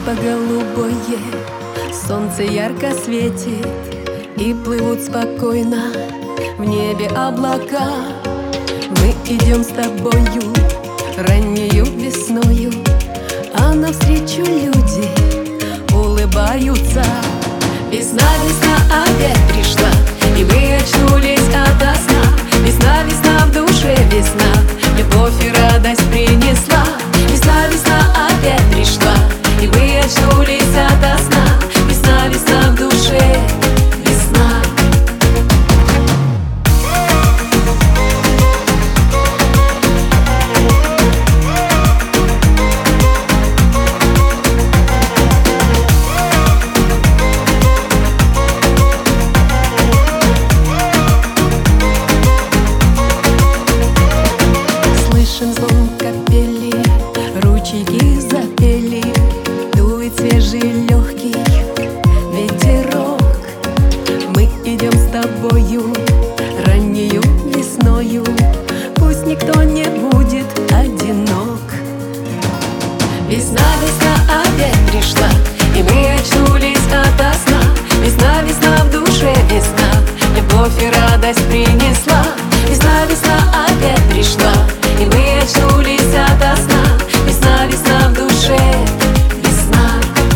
Небо голубое, солнце ярко светит, и плывут спокойно в небе облака. Мы идем с тобою раннею весною, а навстречу люди улыбаются. Весна, весна опять пришла, и мы очнулись ото сна. Весна, весна в душе, весна любовь и радость принесла. Весна, весна опять пришла, и мы очнулись ото сна. Весна, весна в душе, весна. Слышен звон капели, ручейки запели, дует свежий легкий ветерок. Мы идем с тобою раннею весною, пусть никто не будет одинок. Весна, весна опять пришла, и мы очнулись ото сна. Весна, весна в душе, весна любовь и радость принесла. Весна, весна опять пришла, и мы очнулись ото сна. Весна, весна в душе, весна.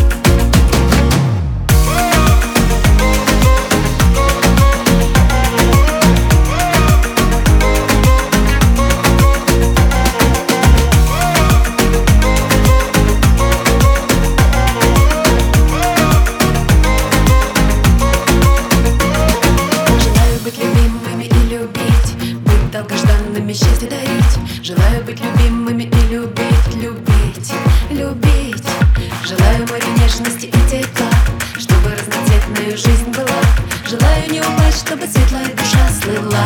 Желаю быть любимыми и любить, быть долгожданными, счастье дарить. Желаю быть любимыми и любить, любить, любить. Желаю море нежности и тепла, чтобы разноцветная жизнь была. Желаю не упасть, чтобы светлая душа слыла.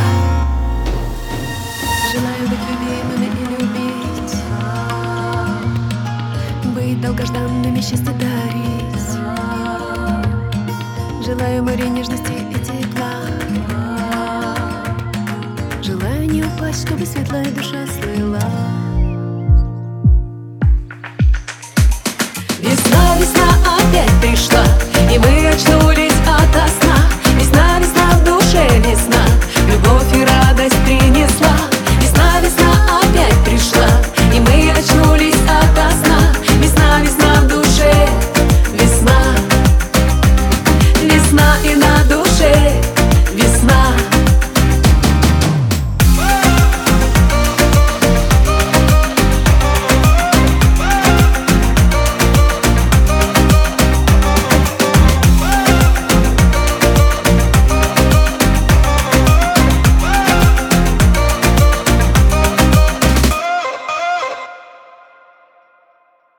Желаю быть любимыми и любить, быть долгожданными, счастье дарить. Желаю море нежности и тепла, желаю не упасть, чтобы светлая душа слыла. Весна, весна опять пришла, и мы очнулись